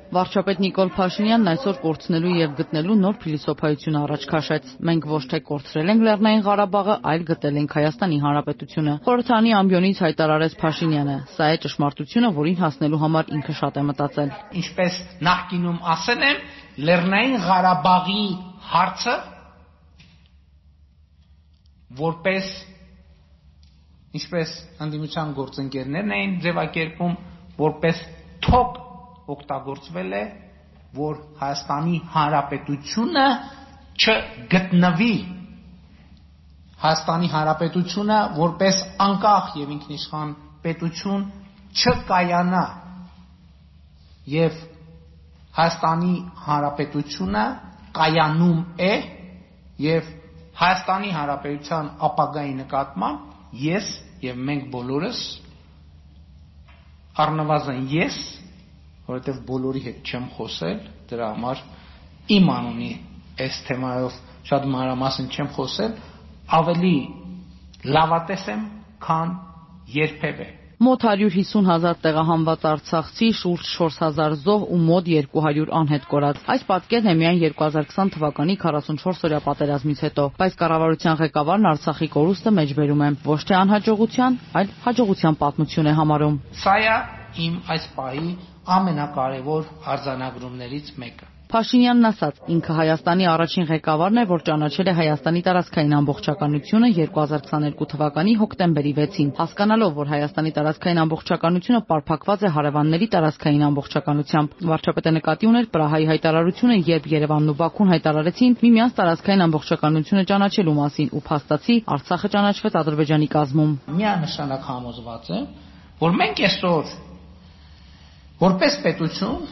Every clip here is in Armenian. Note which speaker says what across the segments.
Speaker 1: Վարչապետ Նիկոլ Փաշինյանն այսօր կորցնելու եւ գտնելու նոր փիլիսոփայություն առաջ քաշեց։ Մենք ոչ թե կորցրել ենք Լեռնային Ղարաբաղը, այլ գտել ենք Հայաստանի Հանրապետությունը։ Խորհրդանի ամբիոնից հայտարարեց Փաշինյանը։ Սա է ճշմարտությունը, որին հասնելու համար ինքը շատ է մտածել։
Speaker 2: Ինչպես նախկինում ասել եմ, Լեռնային Ղարաբաղի հարցը որպես ինչպես ընդդիմության գործընկերներն էին ձևակերպում, որպես թոփ օգտագործվել է, որ Հայաստանի Հանրապետությունը չգտնվի, Հայաստանի Հանրապետությունը որպես անկախ եւ ինքնիշխան պետություն չկայանա եւ Հայաստանի Հանրապետությունը կայանում է եւ Հայաստանի Հանրապետության ապագայի նկատմամբ ես եւ մենք բոլորս առնվազն ես, որովհետեւ բոլորի հետ չեմ խոսել, դրա համար իմ անունի այս թեմայով շատ մանրամասն չեմ խոսել, ավելի լավատես եմ, քան երբևէ։
Speaker 1: Մոտ 150,000 տեղահանված արցախցի, շուրջ 4,000 զոհ ու մոտ 200 անհետ կորած։ Այս պատկերն է միայն 2020 թվականի 44-օրյա պատերազմից հետո, բայց կառավարության ղեկավարն Արցախի կորուստը մեջբերում է, ոչ թե անհաջողության, այլ հաջողության պատմություն է համարում։
Speaker 2: Սա է իմ այս պահի ամենակարևոր արձանագրումներից մեկը։
Speaker 1: Փաշինյանն ասաց, ինքը Հայաստանի առաջին ղեկավարն է, որ ճանաչել է Հայաստանի տարածքային ամբողջականությունը 2022 թվականի հոկտեմբերի 6-ին, հասկանալով, որ Հայաստանի տարածքային ամբողջականությունը պարփակված է հարևանների տարածքային ամբողջականությամբ։ Վարչապետը նկատի ուներ Պրահայի հայտարարությունը, երբ Երևանն ու Բաքուն հայտարարեցին միմյանց տարածքային ամբողջականությունը ճանաչելու մասին ու փաստացի Արցախը ճանաչվեց Ադրբեջանի կազմում։
Speaker 2: Միանշանակ համոզված եմ, որ մենք այսօր որպես պետություն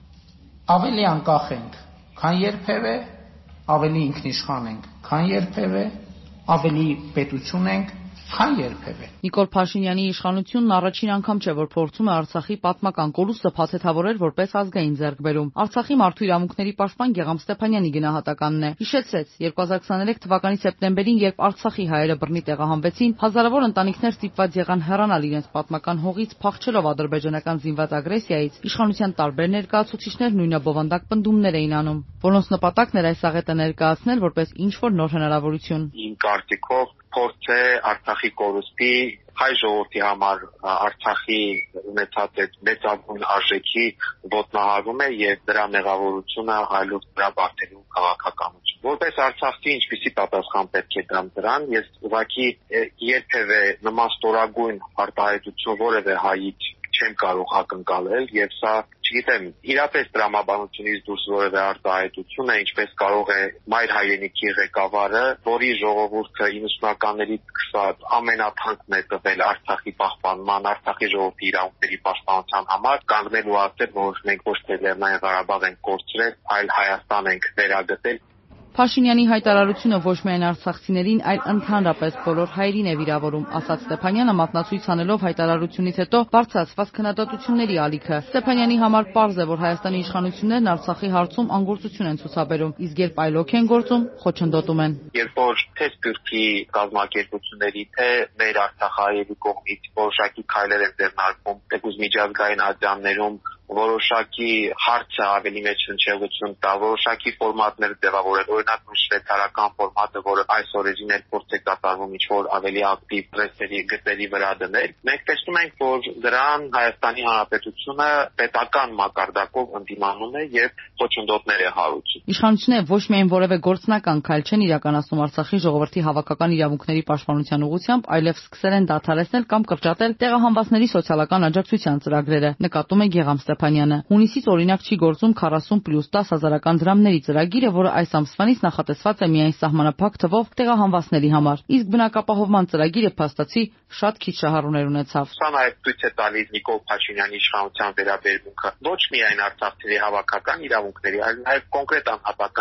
Speaker 2: ավելի անկախ ենք, քան երբևէ, ավելի ինքնիշխան ենք, քան երբևէ, ավելի պետություն ենք, քան երբևէ։
Speaker 1: Նիկոլ Փաշինյանի իշխանությունն առաջին անգամ չէ, որ փորձում է Արցախի պատմական կորուստը փաթեթավորել որպես ազգային ձեռքբերում։ Արցախի մարդու իրավունքների պաշտպան Գեգամ Ստեփանյանի գնահատականն է։ Հիշեցրեց 2023 թվականի սեպտեմբերին, երբ Արցախի հայերը բռնի տեղահանվեցին, հազարավոր ընտանիքներ ստիպված եղան հեռանալ իրենց պատմական հողից, փախչելով ադրբեջանական զինված ագրեսիայից, իշխանության տարբեր ներկայացուցիչներ նույնը բովանդակ պնդումներ էին անում, որոնց նպատակն էր այս աղետը ներկայացնել որպես ինչ-որ նոր հնարավորություն։
Speaker 3: Իմ կարծիքով փորձ է Արցախի կորուստի հայ ժողովրդի համար Արցախի ունեցած այդ մեծագույն արժեքի ոտնահարում է եւ դրա մեղավորությունը հայլուց վրա բարդելու քաղաքականություն։ Որպես արցախցի ինչպիսի պատասխան պետք է տամ դրան, ես ուղղակի երբևէ նման ստորագույն արտահայտություն որևէ հայից չեմ կարող ակնկալել եւ սա չգիտեմ իրապես տրամաբանությունից դուրս որևէ արտահայտություն է, ինչպես կարող է մայր հայրենիքի ղեկավարը, որի ժողովուրդը 90-ականներից սկսած ամենաթանկն է տվել Արցախի պահպանման, Արցախի ժողովրդի իրավունքների պաշտպանության համար, կանգնել ու ասել, որ մենք ոչ թե Լեռնային Ղարաբաղ ենք կորցրել, այլ Հայաստան ենք վերագտել։
Speaker 1: Փաշինյանի հայտարարությունը ոչ միայն արցախցիներին, այլ ընդհանրապես բոլոր հայերին է վիրավորում, ասաց Ստեփանյանը մատնացույց անելով հայտարարությունից հետո բարձրացված քննադատությունների ալիքը։ Ստեփանյանի համար պարզ է, որ Հայաստանի իշխանություններն Արցախի հարցում անգործություն են ցուցաբերում, իսկ երբ այլոք են գործում, խոչընդոտում են։
Speaker 3: Երբ որ թե Սփյուռքի կազմակերպությունների, թե մեր արցախահայերի կողմից որոշակի քայլեր են ձեռնարկվում, թեկուզ միջազգային ատյաններում որոշակի հարցը ավելի մեջ հնչեղություն տա, որոշակի ֆորմատներ ձևավորել, օրինակ շվեյցարական ֆորմատը, որը այս օրերին էլ փորձ է կատարվում ինչ-որ ավելի ակտիվ պրեսերի գծերի վրա դնել, մենք տեսնում ենք, որ դրան Հայաստանի Հանրապետությունը պետական մակարդակով ընդդիմանում է եւ խոչընդոտներ է հարուցում։
Speaker 1: Իշխանությունները ոչ միայն որևէ գործնական քայլ չեն իրականացնում Արցախի ժողովրդի հավաքական իրավունքների պաշտպանության ուղղությամբ, այլև սկսել են դադարեցնել կամ կրճատել տեղահանվածների սոցիալական աջակցության ծրագրերը, նկատում է Գեգամ Ստեփանյանը։ Հունիսից օրինակ չի գործում 40+10,000 դրամների ծրագիրը, որը այս ամսվանից նախատեսված է միայն սահմանափակ թվով տեղահանվածների համար, իսկ բնակապահովման ծրագիրը փաստացի շատ քիչ շահառուներ ունեցավ։
Speaker 3: Սա նաև ցույց է տալիս Նիկոլ Փաշինյանի իշխանության վերաբերմունքը ոչ միայն արցախցիների հավաքական իրավունքների, այլ նաև կոնկրետ անհատական իրավունքների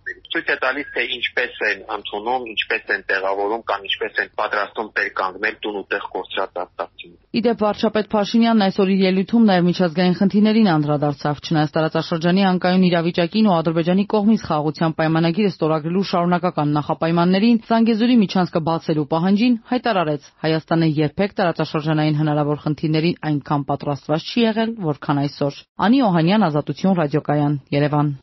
Speaker 3: ընկերությունների։ Ցույց է տալիս, թե ինչպես են ընդունում, ինչպես են տեղավորում կամ ինչպես են պատրաստում վերկանգնել տուն ու տեղ կորցրած արցախցիներին։
Speaker 1: Իդեպ վարչապետ Փաշինյանն այսօր իր ելույթում նաև միջազգային խնդիրներին անդրադարձավ, չնայած տարածաշրջանի անկայուն իրավիճակին ու Ադրբեջանի կողմից խաղաղության պայմանագիրը ստորագրելու շարունակական նախապայմաններին, Զանգեզուրի միջանցքը բացելու պահանջին, հայտարարեց, Հայաստանը երբեք տարածաշրջանային հնարավոր խնդիրներին այնքան պատրաստված չի եղել, որքան այսօր։ Անի Օհանյան, Ազատություն ռադիոկայան, Երևան։